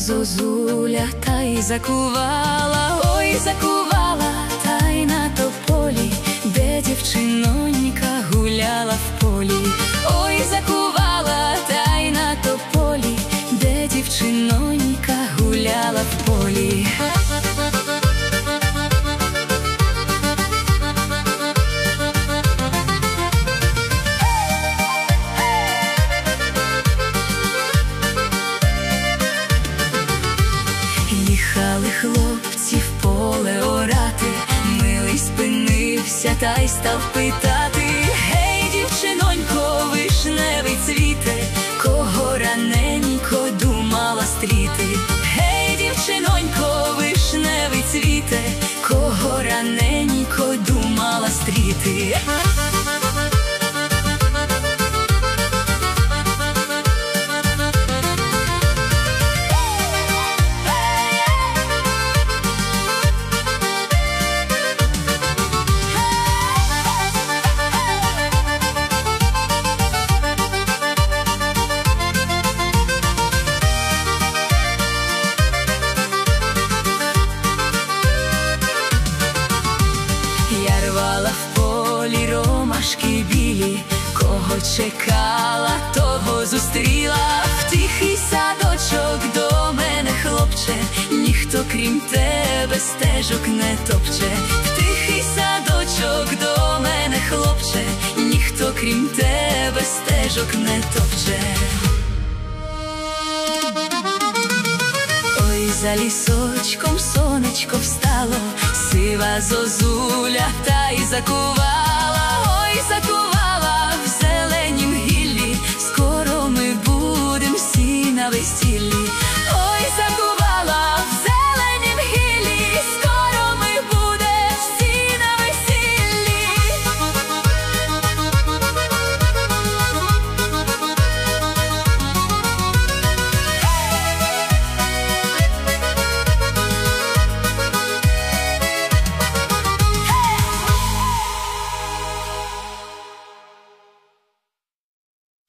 зозуля, та й закувала, ой, закувала, та й на тополі, де дівчинонька гуляла в полі. Ой, закувала, та й на тополі, де дівчинонька гуляла в полі. Їхали хлопці в поле орати, милий спинився та й став питати: гей, дівчинонько, вишневий цвіте, кого раненько думала стріти? Гей, дівчинонько, вишневий цвіте, кого раненько думала стріти? Я рвала в полі ромашки білі, кого чекала, того зустріла. В тихий садочок до мене, хлопче, ніхто крім тебе стежок не топче. В тихий садочок до мене, хлопче, ніхто крім тебе стежок не топче. Ой, за лісочком сонечко встало, сива зозуля, та й закувала.